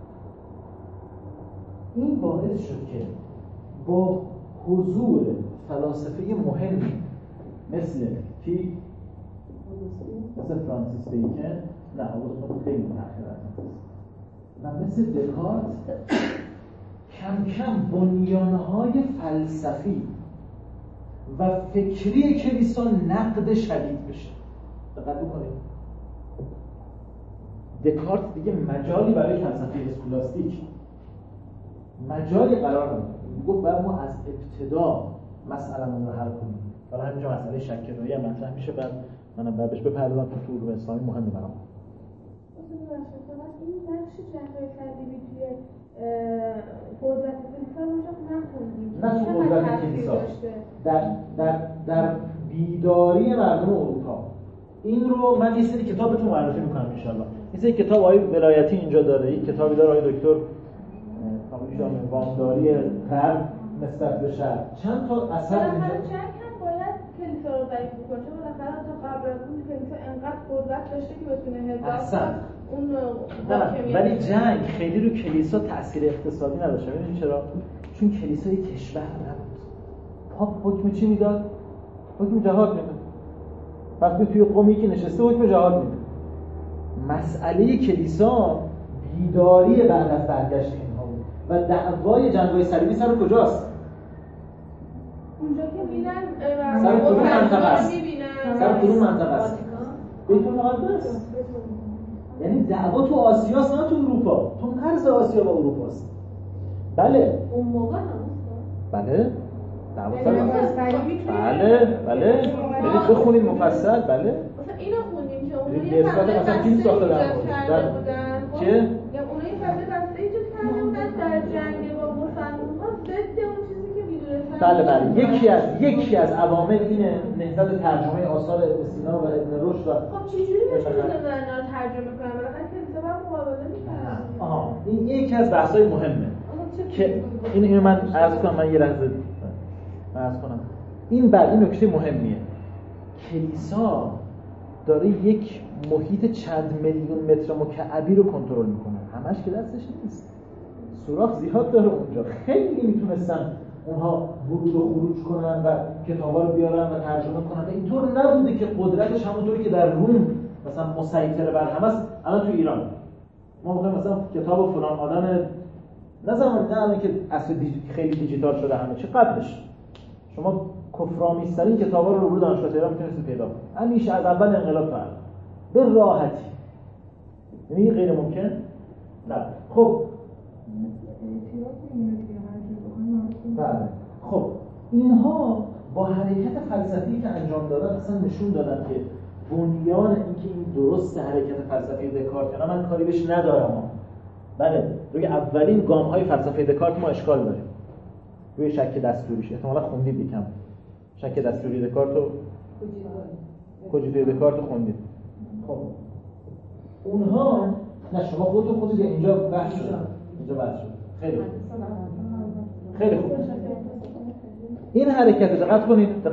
این باعث شد که با حضور فلاسفه مهمی مثل کی؟ مثل فرانسیس بیکن، نه اون خیلی متأخر است، و مثل دکارت کم کم بنیانهای فلسفی و فکری کلیسا نقد شدید بشه. دقت بکنید دکارت دیگه مجالی برای فلسفه اسکولاستیک مجالی قرار نداد. گفت باید ما از ابتدا مسئله‌مون رو حل کنیم. حالا همینجا مسئله شک رویه مطرح میشه، بعد منم بعدش بپردازم تو علوم اسلامی مهمه برام. این بخش جنبه قدیمی توی قدرت کلیسا رو نخوندیم. نه تو قدرت کلیسا، در بیداری مردم اروپا. این رو من یه سری کتاب بهتون معرفی میکنم ان شاء الله. یه سری کتاب آقای ولایتی اینجا داره، یک کتابی داره آقای دکتر کامیشان وامداری غرب نسبت به شرق. چند تا اثر اینجا جنگ هم باید کلیسا رو ضعیف بکنه، چون بالاخره تا قبل از اون کلیسا انقدر قدرت داشته که بتونه حفاظت اون حاکمیت. ولی جنگ خیلی رو کلیسا تأثیر اقتصادی نداشت. ببینید چرا؟ چون کلیسا یک کشور نبود. پاپ حکم چی میداد؟ حکم جهاد میداد. وقتی توی قومی که نشسته حکم جهاد میداد. مسئله کلیسا بیداری بعد از برگشت اینها بود و دعوای جنگ‌های صلیبی سر کجاست؟ اونجا که میرن سر کدوم منطقه است؟ سر کدوم منطقه است؟ بیت المقدس. یعنی دعوا تو آسیاست نه تو اروپا، تو مرز آسیا و اروپا است. بله اون موقع هم بله دعوا بله برید بخونید مفصل. بله مثلا اینو خوندیم که اون یه مثلا فیلم ساخته بودن چه؟ یا اونها یه فضای بسته ایجاد کرده بودن در جنگ با مسلمان‌ها ضد اون چیزی که می‌دونستن. بله یکی از عوامل اینه نهضت ترجمه آثار ابن سینا و ابن رشد. خب چجوری میشه اینا رو ترجمه کنن؟ بالاخره کلیسا باید مقابله می‌کنه. این یکی از بحث‌های مهمه که اینو من عرض کنم. من یه لحظه عرض کنم. این نکته مهمیه. کلیسا داره یک محیط چند میلیون متر مکعبی رو کنترل میکنه. همش که دستش نیست. سوراخ زیاد داره اونجا. خیلی میتونستن اونها ورود و خروج کنن و کتابا رو بیارن و ترجمه کنن. اینطور نبوده که قدرتش همونطوری که در روم مثلا مسیطر بر همه است. الان تو ایران ما میگیم مثلا کتاب فلان آدم نه که اصل خیلی دیجیتال شده همه چی قبلش شما کفرآمیزترین کتابا رو دانشگاه تهران میتونید پیدا کنید. همیشه از اول انقلاب تا الان به راحتی. یعنی غیر ممکن؟ نه. خب بله. خب اینها با حرکت فلسفی که انجام دادن اصلا نشون دادن که بنیان اینکه این درست حرکت فلسفی دکارت یا من کاری بهش ندارم. بله روی اولین گام‌های فلسفه دکارت ما اشکال داریم. روی شک دستوریش احتمالاً خوندید یکم. شک دستوری دکارت و کوجیتوی دکارت رو خوندید. خب اونها نه شما خودتون خوندید اینجا بحث شد. خیلی خوب. این حرکت دقت کنید.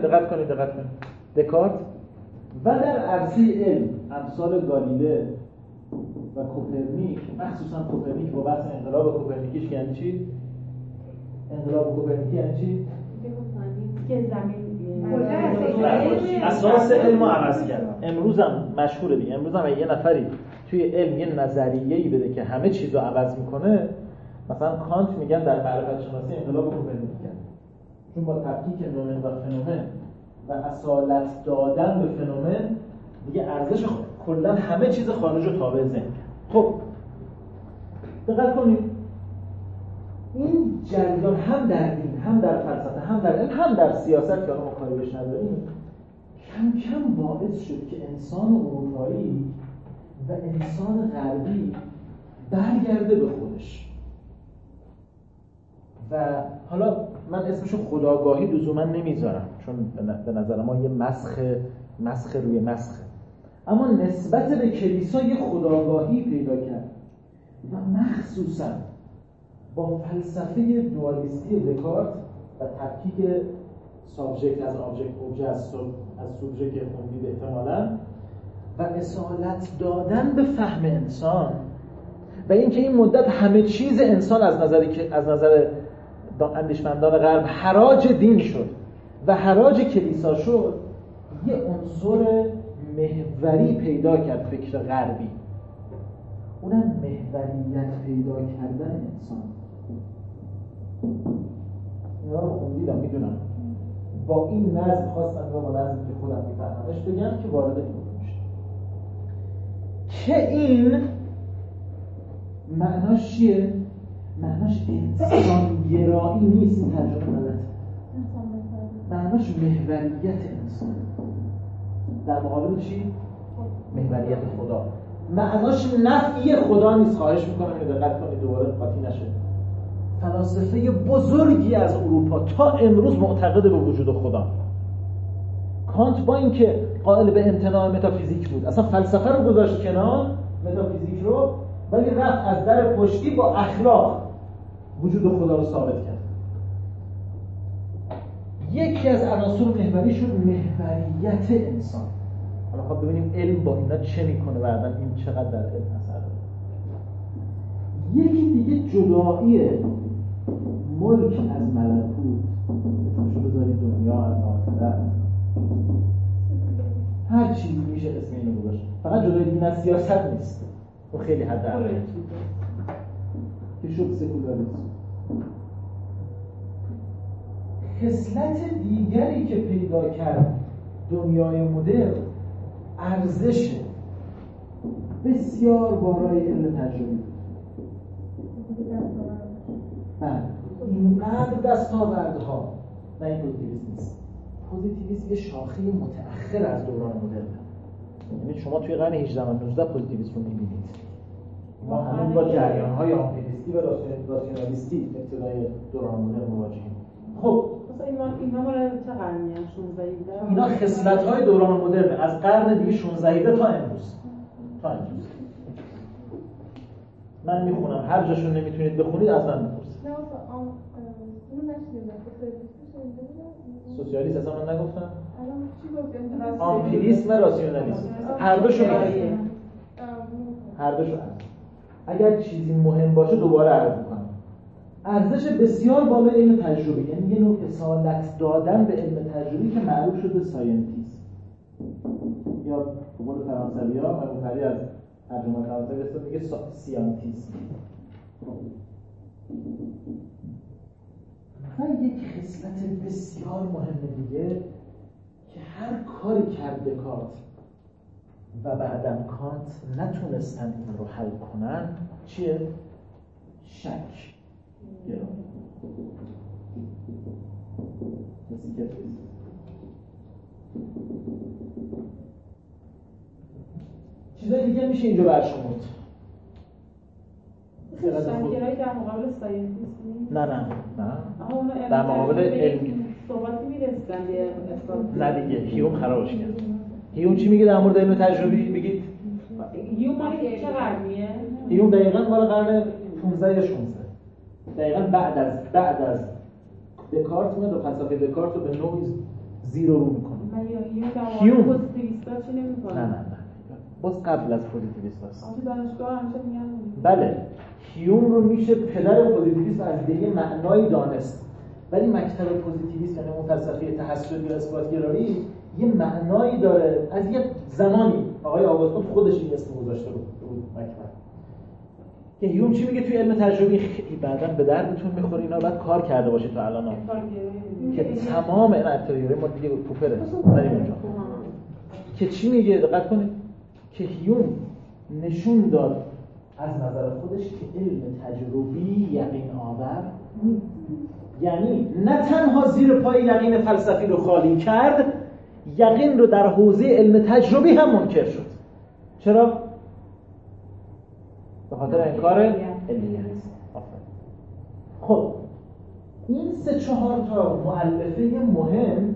دکارت و در عرصه علم امثال گالیله و کوپرنیک، مخصوصا کوپرنیک با بحث انقلاب کوپرنیکیش یعنی چی؟ انقلاب کوپرنیکی یعنی چی؟ که زمین اساس علم رو عوض کرد. امروز هم مشهوره دیگه. امروز هم یه نفری توی علم یه نظریه‌ای بده که همه چیز رو عوض میکنه، مثلا کانت میگن در معرفت شناسی انقلاب کوپرنیک کرد، چون با تفکیک نومن و فنومن و اصالت دادن به فنومن دیگه ارزش کلا همه چیز خارج رو تابع ذهن کرد. خب دقت کنید، این جریان هم در دین، هم در فلسفه، هم در علم، هم در سیاست که ما کاری بهش نداریم، کم کم باعث شد که انسان اروپایی و انسان غربی برگرده به خودش. و حالا من اسمشو خودآگاهی لزوما نمیذارم، چون به نظر ما یه مسخ روی مسخه، اما نسبت به کلیسا یه خودآگاهی پیدا کرد و مخصوصا با فلسفه دوالیستی دکارت و تفکیک سابجکت از اوبژه از سوبژه که خوندید احتمالاً، و اصالت دادن به فهم انسان و اینکه این مدت همه چیز انسان از نظر اندیشمندان غرب حراج دین شد و حراج کلیسا شد، یه عنصر محوری پیدا کرد فکر غربی، اونم محوریت پیدا کردن انسان. اینا رو خوندیدم، میدونم با این نظم خواستم با نظمی که خودم میفهممش بگم که وارد این میشه که این معناش چیه؟ معناش انسان گرایی نیست، این ترجمه غلطه. معناش محوریت انسان در مقابل چی؟ محوریت خدا. معناش نفی خدا نیست. خواهش میکنم که دقت کنید دوباره قاطی نشه. فلاسفه بزرگی از اروپا تا امروز معتقد به وجود خدا. کانت با اینکه قائل به امتناع متافیزیک بود، اصلا فلسفه رو گذاشت کنار، متافیزیک رو، ولی رفت از در پشتی با اخلاق وجود خدا رو ثابت کرد. یکی از عناصر محوری شد محوریت انسان. حالا خب ببینیم علم با اینا چه میکنه، بعداً این چقدر در علم اثر داره. یکی دیگه جدایی ملک از ملکوت، اسمشو بذارید دنیا از آخرت، هر چیزی میشه اسم اینو گذاشت. فقط جدای دین از سیاست نیست، و خیلی حد اقل که شد سکولاریسم. خصلت دیگری که پیدا کرد دنیای مدرن ارزش بسیار بالای علم تجربی. بله، اینقدر دستاوردها نه، این پوزیتیویسم نیست. پوزیتیویسم یه شاخه متأخر از دوران مدرن. یعنی شما توی قرن 18 و 19 پوزیتیویسم رو می‌بینید. ما همون با جریان‌های آمپیریستی و راسیونالیستی ابتدای دوران مدرن مواجهیم. خب اینا مال چه قرنیه؟ 16 اینا خصلت‌های دوران مدرن از قرن دیگه 16 تا امروز. من میخونم، هر جاشون نمیتونید بخونید از من بپرسید. سوسیالیسم اصلا من نگفتم. آمپیریسم و راسیونالیسم هر دوشون اگر چیزی مهم باشه دوباره عرض میکنم. ارزش بسیار بالا علم تجربی، یعنی یه نوع اصالت دادن به علم تجربی که معروف شده ساینتیسم، یا به قول فرانسوی‌ها معنی از ترجمه فرانسوی است میگه سیانتیسم. و یک خصلت بسیار مهم دیگه که هر کاری کرد دکارت و بعدم کانت نتونستن این رو حل کنن چیه؟ شک. چیزای دیگه میشه اینجا برشمرد. شکرهایی در مقابل ساینتیسم نیست؟ نه در مقابل علم صحبتی میرسن به اثبات. نه دیگه، هیوم خرابش کرد. هیوم چی میگه در مورد علم تجربی؟ بگید. هیوم مال چه قرنیه؟ هیوم دقیقاً مال قرن 15 یا 16. دقیقاً بعد از دکارت میاد و فلسفه دکارت رو به نوعی زیرو رو میکنه. هیوم پوزیتیویستا چی نمیکنه؟ نه باز قبل از پوزیتیویسم است. دانشگاه همیشه میگن بله، هیوم رو میشه پدر پوزیتیویسم از دیگه معنایی دانست. ولی مکتب پوزیتیویسم یعنی اون فلسفه تحصل یا اثبات‌گرایی یه معنایی داره. از یه زمانی آقای آگوستون خودش این اسم گذاشته بود مکتب. که هیوم چی میگه توی علم تجربی؟ بعداً به دردتون میخوره اینا، بعد کار کرده باشید تا الان که تمام این اتریوری ما دیگه پوپره بریم اونجا که چی میگه؟ دقت کنید که هیوم نشون داد از نظر خودش که علم تجربی یقین آور، یعنی نه تنها زیر پای یقین فلسفی رو خالی کرد، یقین رو در حوزه علم تجربی هم منکر شد. چرا؟ به خاطر انکار علمیت. خب این 3-4 تا مؤلفه مهم،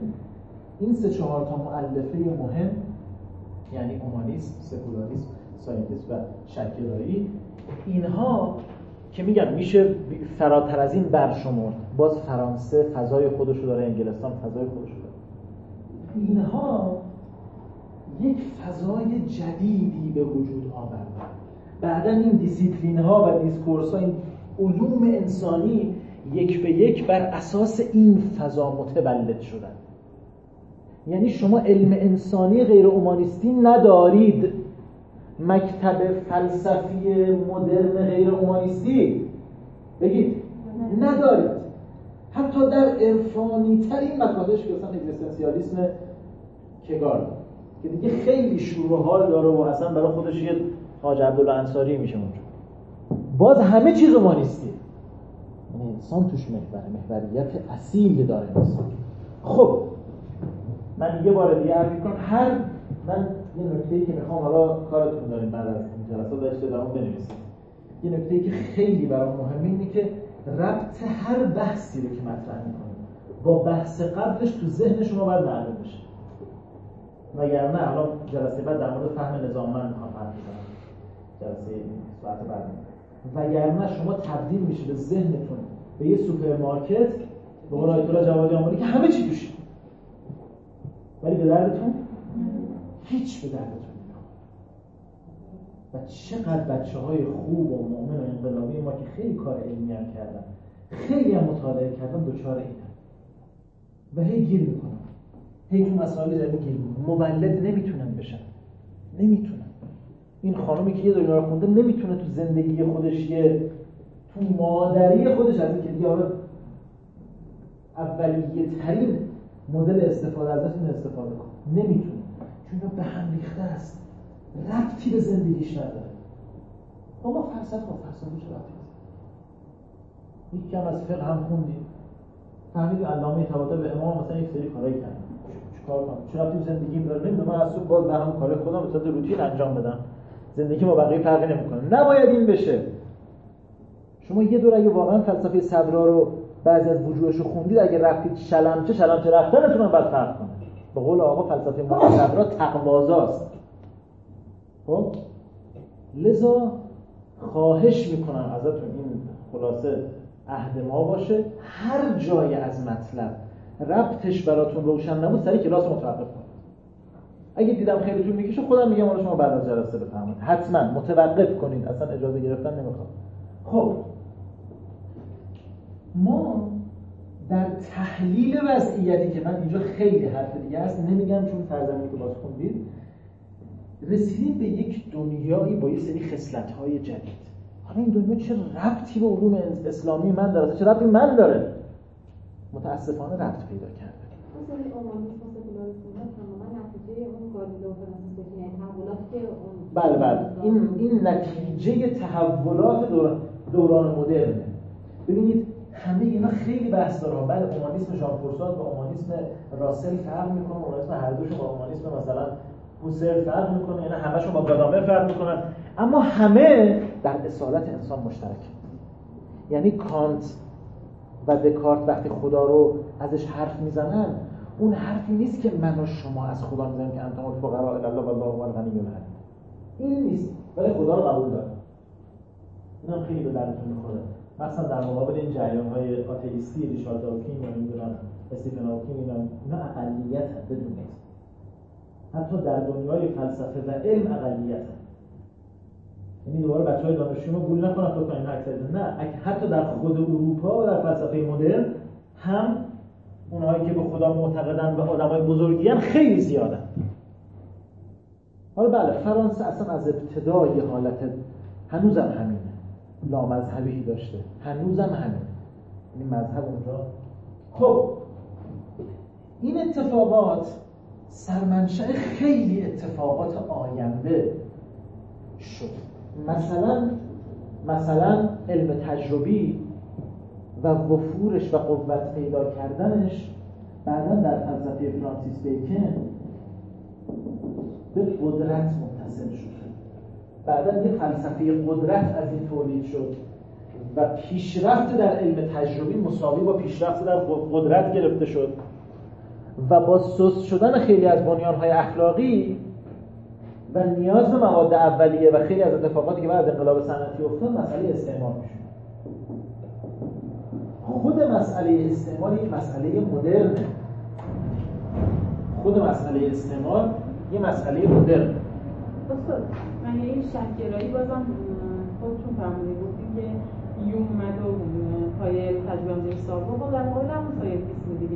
یعنی اومانیسم، سکولاریسم، ساینتیسم و شکل‌گرایی، اینها که میگم میشه فراتر از این برشمرد. باز فرانسه فضای خودشو داره، انگلستان فضای خودشو داره. اینها یک فضای جدیدی به وجود آوردن. بعداً این دیسیپلین ها و دیسکورس ها، این علوم انسانی یک به یک بر اساس این فضا متولد شدن. یعنی شما علم انسانی غیر اومانیستی ندارید، مکتب فلسفی مدرن غیر اومانیستی بگید ندارید. حتی در عرفانی ترین مکاتبش که مثلا اگزیستانسیالیسم کگارد که دیگه خیلی شور و حال داره و اصلا برای خودش یه حاج عبدالله انصاری میشه اونجا، باز همه چیز اومانیستی، یعنی انسان توش محوریت اصیل داره انسان. خب من یه بار دیگه عرض می‌کنم، من یه نکته‌ای که میخوام، حالا کارتون داریم بعد از این جلسات داشته برام بنویسید، یه نکته‌ای که خیلی برام مهمه اینه که ربط هر بحثی رو که مطرح می‌کنیم با بحث قبلش تو ذهن شما باید معلوم بشه. وگرنه الان جلسه بعد در مورد فهم نظاممند میخوام حرف بزنم، جلسه ساعت بعد، وگرنه شما تبدیل میشه به ذهنتون به یه سوپرمارکت به قول آیت الله جوادی آمری که همه چی توشه، ولی به دردتون هیچ به دردتون نمیخوره. و چقدر بچه‌های خوب و مؤمن و انقلابی ما که خیلی کار علمی هم کردن، خیلی هم مطالعه کردن، دچار اینن و هی گیر میکنن، هی تو مسائل علمی گیر میکنن، مولد نمیتونن بشن، نمیتونن. این خانومی که یه دنیا رو خونده نمیتونه تو زندگی خودش، یه تو مادری خودش از این که دیگه حالا اولیه ترین مدل استفاده ازشون استفاده کنه، نمیتونه، چون اینا به هم ریخته است، ربطی به زندگیش نداره. ما فلسفه چه ربطی داره؟ یک کم از فقه هم خوندیم، فهمیدیم علامه طباطبایی به امام مثلا یک سری کارایی کرد، چیکار کنم؟ چه ربطی به زندگیم داره؟ نمیدونم، من از صبح باز به هم کار خودم به صورت روتین انجام بدم، زندگی ما بقیه فرقی نمیکنه. نباید این بشه. شما یه دور اگه واقعا فلسفه صدرا رو بعضی از وجوهش رو خوندید، اگه رفتید شلمچه رفتنتون هم باید فرق کنه. به قول آقا فلسفه صدرا تقوازاست. خب لذا خواهش میکنم ازتون این خلاصه عهد ما باشه، هر جای از مطلب ربطش براتون روشن نبود سریع کلاس متوقف کنید. اگه دیدم خیلی طول میکشه خودم میگم حالا شما بعد از جلسه بفهمید، حتما متوقف کنید، اصلا اجازه گرفتن نمیخوام. خب ما در تحلیل وضعیتی که من اینجا خیلی حرف دیگه هست نمیگم چون فرزندی که باز خوندید، رسیدیم به یک دنیایی با یه سری خصلت‌های جدید. حالا این دنیا چه ربطی به علوم اسلامی من داره؟ چه ربطی من داره؟ متاسفانه ربط پیدا کرده. مثلا اومانیسم و سکولاریسم تماما نتیجه اون گالیله و فرانسیس یعنی تحولاتی که اون بله این نتیجه تحولات دوران مدرنه. ببینید همه اینا خیلی بحث داره. بله اومانیسم ژان پل سارتر با اومانیسم راسل فرق میکنه، اومانیسم هر دوشون با اومانیسم مثلا هوسر فرق میکنه، یعنی همشون با گادامر فرق میکنن، اما همه در اصالت انسان مشترکه. یعنی کانت و دکارت وقتی خدا رو ازش حرف میزنن، اون حرفی نیست که من و شما از خدا میزنیم که انتم الفقراء الی الله والله هو الغنی الحمید، این نیست، ولی خدا رو قبول داره. اینم خیلی به دردتون میخوره، مثلا در مقابل این جریان‌های آتئیستی ریچارد داوکین یا نمیدونم استیفن هاکینگ، اینا اقلیت هست بدونید. حتی در دنیای فلسفه و علم اقلیت هست. یعنی دوباره بچه‌های دانشجو ما گول نکنن فکر کنن اکثر نه، حتی در خود اروپا و در فلسفه مدرن هم اونهایی که به خدا معتقدن و آدمای بزرگی خیلی زیادن. حالا بله فرانسه اصلا از ابتدا یه حالت هنوزم همینه، لامذهبی داشته، هنوزم همینه، این مذهب اونجا. خب این اتفاقات سرمنشأ خیلی اتفاقات آینده شد. مثلا علم تجربی و وفورش و قوت پیدا کردنش بعدا در فلسفه فرانسیس بیکن به قدرت متصل شد. بعدا یه فلسفه قدرت از این تولید شد و پیشرفت در علم تجربی مساوی با پیشرفت در قدرت گرفته شد و با سست شدن خیلی از بنیان‌های اخلاقی و نیاز به مواد اولیه و خیلی از اتفاقاتی که بعد از انقلاب صنعتی افتاد مسئله استعمار میشه. خود مسئله استعمار یک مسئله مدرنه. خود مسئله استعمار یه مسئله مدرن. استاد من یه شک‌گرایی بازم خودتون فرمودید گفتید که یوم اومد و پایه تجربه زیر سوال بود در مورد همون ساینتیسم دیگه.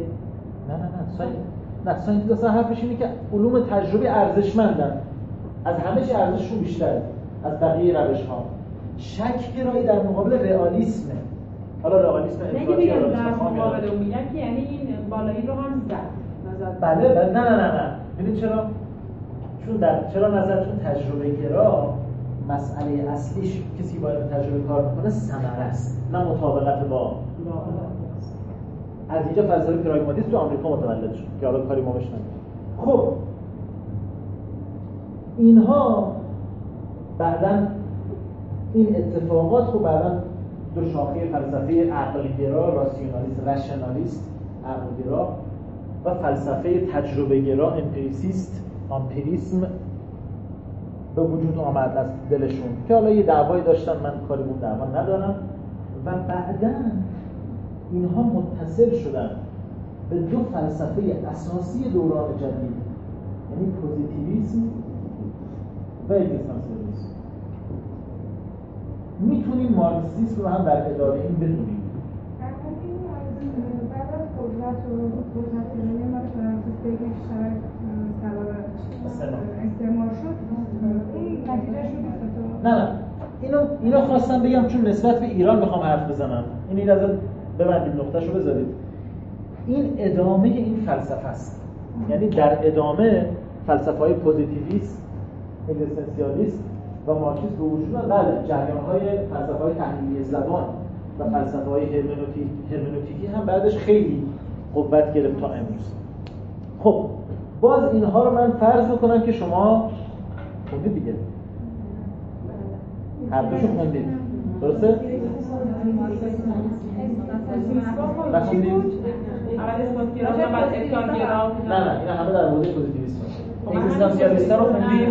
نه ساینتیست اصلا حرفش اینه که علوم تجربی ارزشمندن، از همه چی ارزششون بیشتره از بقیه روش‌ها. شک‌گرایی در مقابل رئالیسمه. حالا رئالیسم افراطی یا رئالیسم خام میگن که یعنی این بالایی رو هم زد. بله نه ببینید چرا چون تجربه گرا مسئله اصلیش کسی باید تجربه کار میکنه ثمره است نه مطابقت با از اینجا فلسفه پراگماتیسم تو آمریکا متولد شد که حالا کاری ما بهش نداریم. خب اینها بعداً این اتفاقات رو بعداً دو شاخه فلسفه عقلگرا راسیونالیست رشنالیست عقلگرا و فلسفه تجربه گرا امپیریسم به وجود آمد از دلشون که حالا یه دعوایی داشتن، من کاری بود دعوا ندارم و بعداً اینها متصل شدن به دو فلسفه اساسی دوران جدید، یعنی پوزیتیویسم و اگزیستانسیالیسم. میتونیم مارکسیسم رو هم در اداره این بدونیم. بعد از قدرت و قدرت‌گرایی مال فرانسیس بیکن شرط سبب استعمار شد، این نتیجه شد. نه اینو خواستم بگم چون نسبت به ایران میخوام حرف بزنم. این از ببندید نقطه‌شو بذارید. این ادامه این فلسفه است. یعنی در ادامه فلسفه‌های پوزیتیویست، اگزیستانسیالیست و مارکسیسم به وجود اومد. بله جریان‌های فلسفه‌های تحلیلی زبان و فلسفه‌های هرمنوتیکی هم بعدش خیلی قوت گرفت تا امروز. خب باز اینها رو من فرض می‌کنم که شما خوندید دیگه. هر دوشو خوندید. درسته؟ اول اسپاتگرا و بعد اکتانگرا. نه اینا همه در مورد پوزیتیویسم. اگزیستانسیالیست رو خوندید؟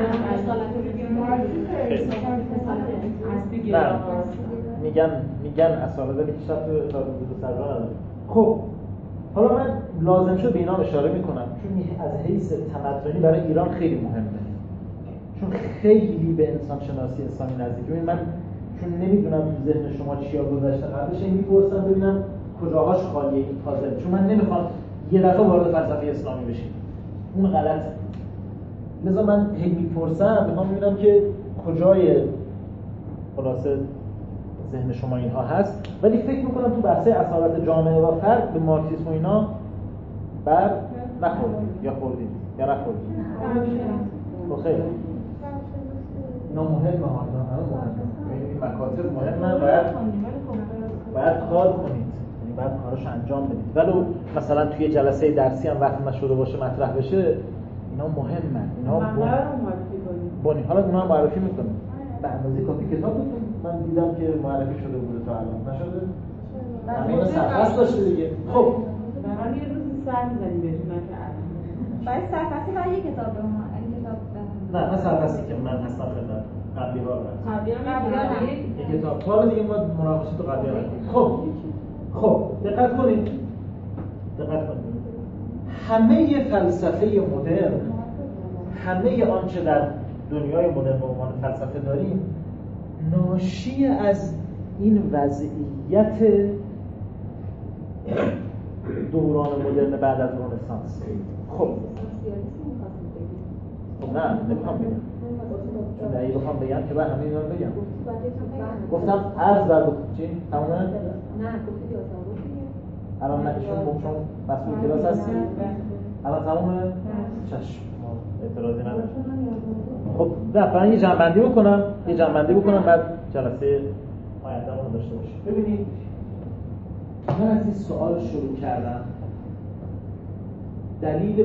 نه میگن اساسا پیشرفت تو سرجان نداره. خب حالا من لازم شد به اینا اشاره میکنم چون از حیث تمدنی برای ایران خیلی مهمه، چون خیلی به انسان شناسی اسلامی نزدیکه. من چون نمیدونم تو ذهن شما چیا گذشته قبلش این میپرسم ببینم کجاهاش خالیه این پازل، چون من نمیخوام یه دفعه وارد فلسفه اسلامی بشیم، اون غلطه. لذا من هی میپرسم میخوام ببینم که کجای خلاصه ذهن شما اینها هست، ولی فکر میکنم تو بحث اصالت جامعه و فرد به مارکسیسم و اینا بر نخوردید یا خوردید یا نخوردید. خیلی اینا مهمه ها، اینا همه مهمه، این مکاتب مهمه، باید کار کنید، یعنی باید کاراشو انجام بدید. ولو مثلا توی جلسه درسی هم وقت نشده باشه مطرح بشه، اینا مهمه، اینا بونی. حالا اونا هم معرفی میکنم به اندازه کافی کتابتون من دیدم که معرفی شده بوده تا الان نشده؟ همه سرفصل داشته دیگه. خب برای یه روز سر میزنیم بهتون باید سرفصل برای یه کتاب رو ما این کتاب نه من سرفصلی که من هستم خدمت قبلی ها قبلی یه کتاب حالا دیگه ما مناقشه تو قبلی ها. خب دقت کنید همه فلسفه مدرن، همه آنچه در دنیای مدرن به عنوان فلسفه داریم ناشی از این وضعیت دوران مدرن بعد از رنسانس. خب نه نمیخوام بگم، چون دقیق بخوام بگم که بعد همین رو بگم. گفتم عرض بر چی؟ تمامه؟ نه گفتی الان نه چون مسئول کلاس هستی؟ الان تمامه؟ چشم اعتراضی ندارم. خب فقط یه جنبندی بکنم بعد جلسه آینده‌مون رو داشته باشیم. ببینید من از این سوال شروع کردم. دلیل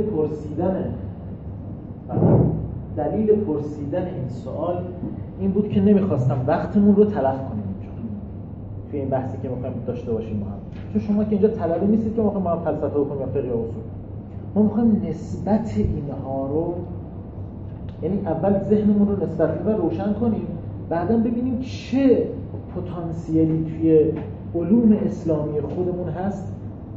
پرسیدن این سوال این بود که نمیخواستم وقتمون رو تلف کنیم توی این بحثی که میخوایم داشته باشیم با هم. چون شما که اینجا طلبه نیستید که میخوایم با هم فلسفه بکنیم یا فقه یا اصول. ما میخوایم نسبت اینها رو، یعنی اول ذهنمون رو نسبت اینها روشن کنیم، بعداً ببینیم چه پتانسیلی توی علوم اسلامی خودمون هست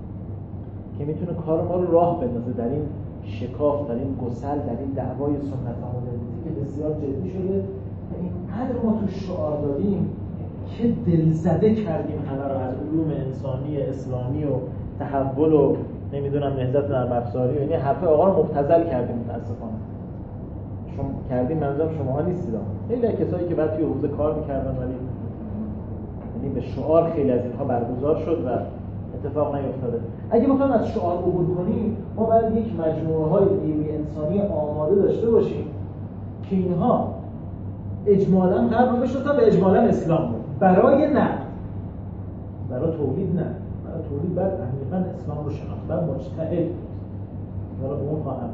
که میتونه کار ما رو راه بندازه در این شکاف، در این گسل، در این دعوای سنت و مدرنیته که بسیار جدی شده و اینقدر ما تو شعار دادیم که دلزده کردیم همه رو از علوم انسانی اسلامی و تحول و نمیدونم نهضت نرم افزاری و این حرف آقا رو مبتذل کردیم. متاسفانه شما کردیم، منظورم شماها نیستید. خیلی کسایی که بعد توی حوزه کار میکردن ولی یعنی به شعار خیلی از اینها برگزار شد و اتفاق نیفتاده. اگه بخوایم از شعار عبور کنیم ما باید یک مجموعه‌های نیروی انسانی آماده داشته باشیم که اینها اجمالاً قرار بشناسن به اجمالاً اسلام بود. برای نقد، برای تولید نه، برای تولید بعد عمیقاً اسلام رو شناخت، بعد مجتهد بود. حالا اون خواهم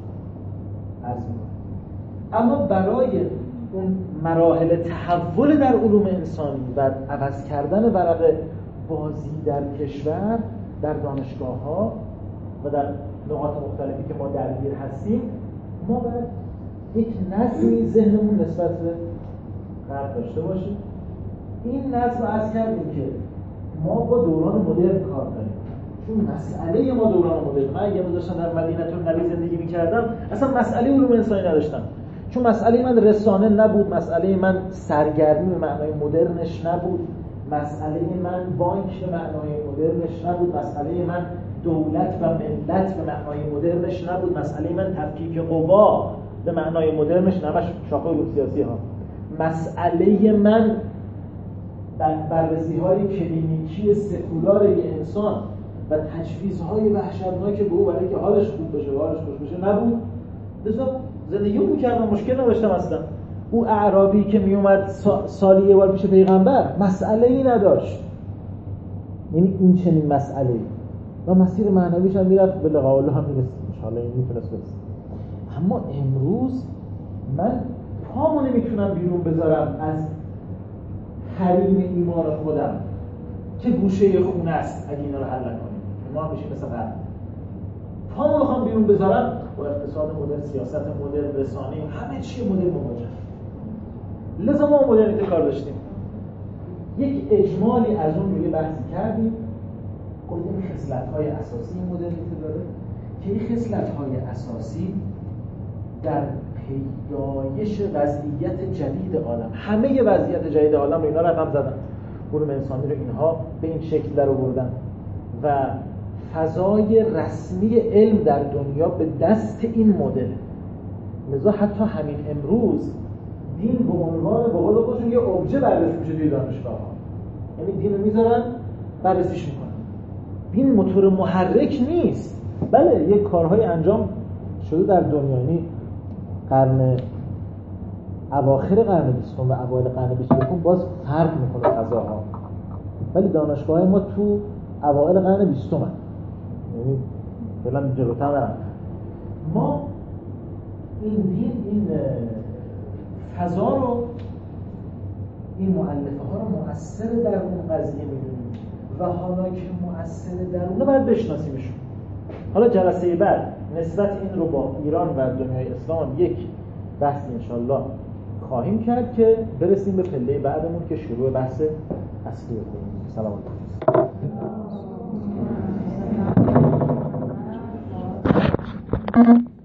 از اما برای اون مراحل تحول در علوم انسانی و عوض کردن ورق بازی در کشور، در دانشگاه‌ها و در نقاط مختلفی که ما درگیر هستیم، ما باید یک نظمی ذهنمون نسبت به غرب داشته باشیم. این نظم عرض کردیم که ما با دوران مدرن کار داریم، چون مسئله ما دوران مدرن. من اگه داشتم در مدینه‌النبی زندگی می‌کردم اصلا مسئله علوم انسانی نداشتم، چون مسئله من رسانه نبود، مسئله من سرگرمی به معنای مدرنش نبود، مسئله من بانک به معنای مدرنش نبود، مسئله من دولت و ملت به معنای مدرنش نبود، مسئله من تفکیک قوا به معنای مدرنش نبود، شاخه علوم سیاسی ها. مسئله من بررسی‌های کلینیکی سکولار انسان و تجویزهای وحشتناک به او برای که حالش خوب بشه و حالش خوش بشه نبود. لذا زندگی رو می‌کردم، مشکل نداشتم اصلا. او اعرابی که میومد سالی یه بار پیش پیغمبر مسئله‌ای نداشت، یعنی این چنین مسئله‌ای، و مسیر معنویش هم میرفت به لقاء الله هم میرسید ان شاء الله، این میتونست برسه. اما امروز من پامو نمیتونم بیرون بذارم از حریم ایمان خودم که گوشه خونه است. اگه اینا رو حل نکنیم ما هم میشیم مثل قبل. پامو بخوام بیرون بذارم با اقتصاد مدرن، سیاست مدرن، رسانه، همه چی مدرن مواجه. لذا ما مدرنیته کار داشتیم. یک اجمالی از اون روی بحثی کردیم، گفتیم خصلت‌های اساسی مدرنیته داره که این خصلت‌های اساسی در پیدایش وضعیت جدید عالم، همه وضعیت جدید عالم رو اینا رقم زدن، علوم انسانی رو اینها به این شکل در آوردن و فضای رسمی علم در دنیا به دست این مدل. لذا حتی همین امروز دین به عنوان به قول خودشون یه ابژه بررسی میشه توی دانشگاه‌ها. یعنی دین رو میذارن بررسیش میکنن. دین موتور محرک نیست. بله یه کارهای انجام شده در دنیا، یعنی اواخر قرن 20 و اوایل قرن 21 باز فرق میکنه فضاها، ولی دانشگاه ما تو اوایل قرن 20 یعنی فعلا جلوتر نرفت. ما این دین، این فضا رو، این مؤلفه ها رو مؤثر در اون قضیه میدونیم و حالا که مؤثر در اونه باید بشناسیمشون. حالا جلسه بعد نسبت این رو با ایران و دنیای اسلام یک بحثی انشالله خواهیم کرد که برسیم به پله بعدمون که شروع بحث اصلی کنیم. سلام علیکم.